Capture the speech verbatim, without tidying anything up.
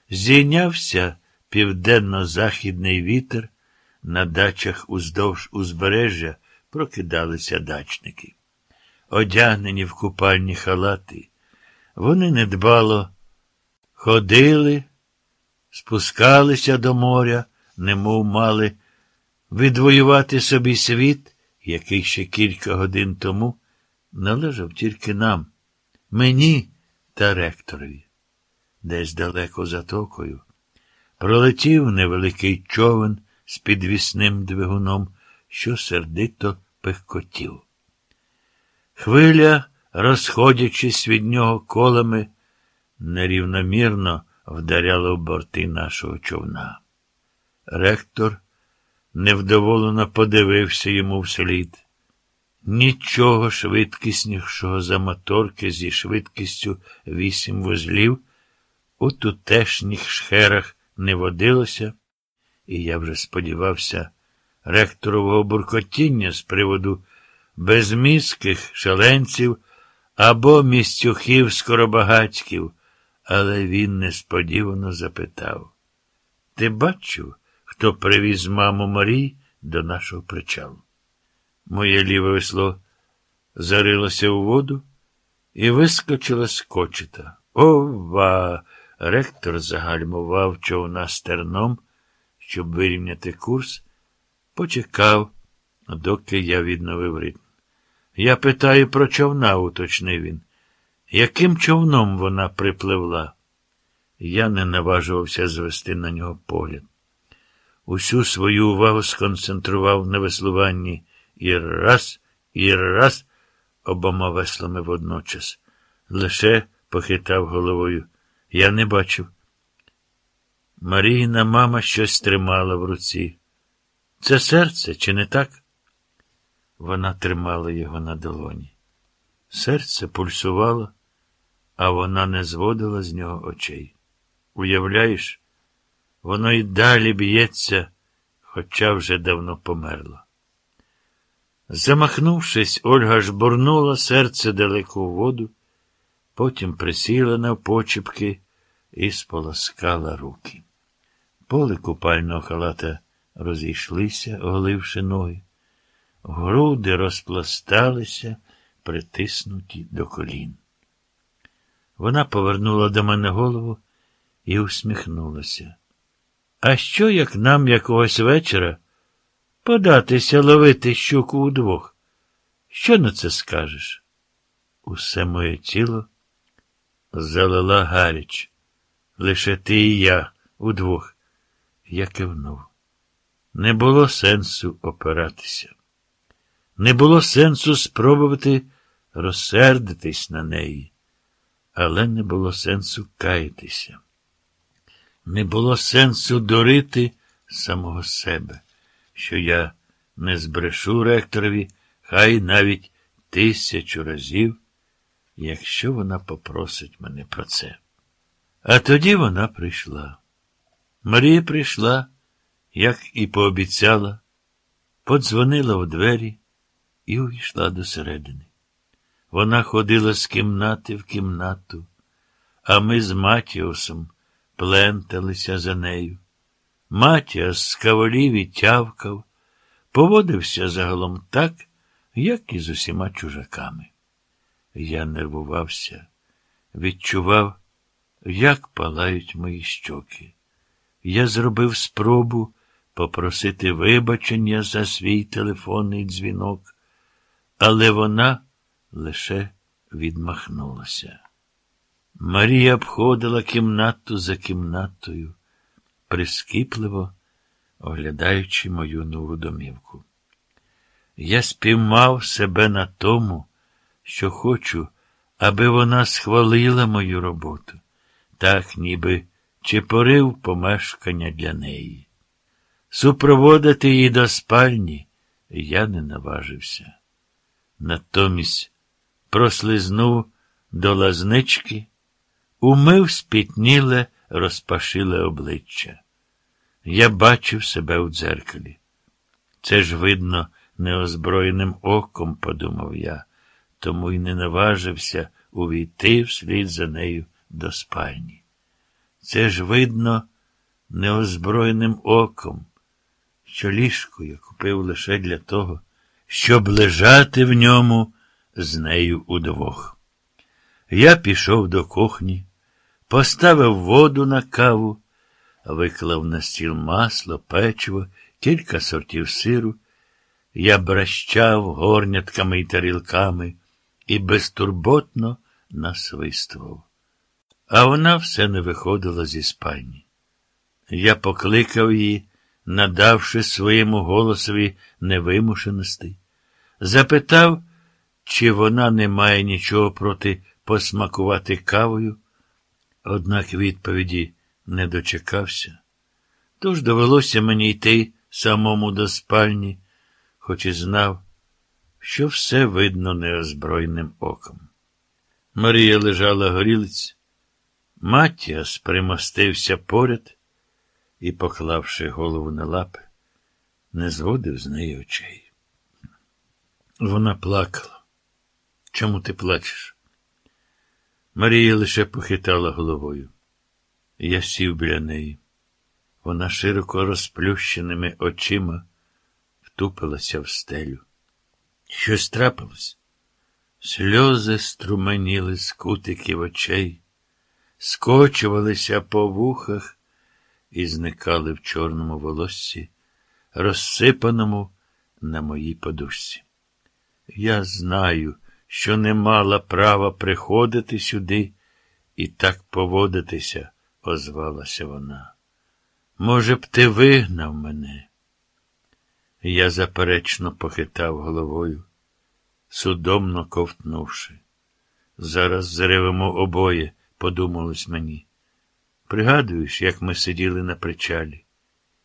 Зійнявся південно-західний вітер, на дачах уздовж узбережжя прокидалися дачники. Одягнені в купальні халати, вони недбало ходили, спускалися до моря, немов мали відвоювати собі світ, який ще кілька годин тому належав тільки нам, мені та ректорові. Десь далеко затокою пролетів невеликий човен з підвісним двигуном, що сердито пихкотів. Хвиля, розходячись від нього колами, нерівномірно вдаряла в борти нашого човна. Ректор невдоволено подивився йому вслід. Нічого швидкіснішого за моторки зі швидкістю вісім вузлів у тутешніх шхерах не водилося, і я вже сподівався ректорового буркотіння з приводу безмізких шаленців або містюхів-скоробагацьків, але він несподівано запитав: «Ти бачив, хто привіз маму Марії до нашого причалу?» Моє ліве весло зарилося у воду і вискочило з кочета. Ова! Ректор загальмував човна стерном, щоб вирівняти курс, почекав, доки я відновив ритм. «Я питаю про човна», — уточнив він. «Яким човном вона припливла?» Я не наважувався звести на нього погляд. Усю свою увагу сконцентрував на веслуванні і раз, і раз обома веслами водночас. Лише похитав головою. Я не бачив. Маріїна мама щось тримала в руці. Це серце, чи не так? Вона тримала його на долоні. Серце пульсувало, а вона не зводила з нього очей. Уявляєш, воно й далі б'ється, хоча вже давно померло. Замахнувшись, Ольга жбурнула серце далеко у воду, потім присіла навпочіпки і сполоскала руки. Поли купального халата розійшлися, оголивши ноги. Груди розпласталися, притиснуті до колін. Вона повернула до мене голову і усміхнулася. «А що, як нам якогось вечора податися ловити щуку удвох? Що на це скажеш?» Усе моє тіло залила гаряч. «Лише ти і я удвох». Я кивнув. Не було сенсу опиратися. Не було сенсу спробувати розсердитись на неї. Але не було сенсу каятися. Не було сенсу дурити самого себе, що я не збрешу ректорові, хай навіть тисячу разів, якщо вона попросить мене про це. А тоді вона прийшла. Марія прийшла, як і пообіцяла, подзвонила в двері і увійшла досередини. Вона ходила з кімнати в кімнату, а ми з Матіосом пленталися за нею. Матіос скаволів і тявкав, поводився загалом так, як і з усіма чужаками. Я нервувався, відчував, як палають мої щоки. Я зробив спробу попросити вибачення за свій телефонний дзвінок, але вона лише відмахнулася. Марія обходила кімнату за кімнатою, прискіпливо оглядаючи мою нову домівку. Я спіймав себе на тому, що хочу, аби вона схвалила мою роботу, так ніби чепорив помешкання для неї. Супроводити її до спальні я не наважився. Натомість прослизнув до лазнички, умив спітніле, розпашиле обличчя. Я бачив себе у дзеркалі. Це ж видно неозброєним оком, подумав я, тому й не наважився увійти вслід за нею до спальні. Це ж видно неозброєним оком, що ліжко я купив лише для того, щоб лежати в ньому з нею удвох. Я пішов до кухні, поставив воду на каву, виклав на стіл масло, печиво, кілька сортів сиру. Я брещав горнятками й тарілками і безтурботно насвистував. А вона все не виходила зі спальні. Я покликав її, надавши своєму голосові невимушеності. Запитав, чи вона не має нічого проти посмакувати кавою, однак відповіді не дочекався. Тож довелося мені йти самому до спальні, хоч і знав, що все видно неозброєним оком. Марія лежала горілиць, Матіас примостився поряд і, поклавши голову на лапи, не зводив з неї очей. Вона плакала. Чому ти плачеш? Марія лише похитала головою. Я сів біля неї. Вона широко розплющеними очима втупилася в стелю. Щось трапилось? Сльози струменіли з кутиків очей, скочувалися по вухах і зникали в чорному волоссі, розсипаному на моїй подушці. Я знаю, що не мала права приходити сюди і так поводитися, озвалася вона. Може б, ти вигнав мене? Я заперечно похитав головою, судомно ковтнувши. Зараз заревемо обоє, подумалось мені. Пригадуєш, як ми сиділи на причалі?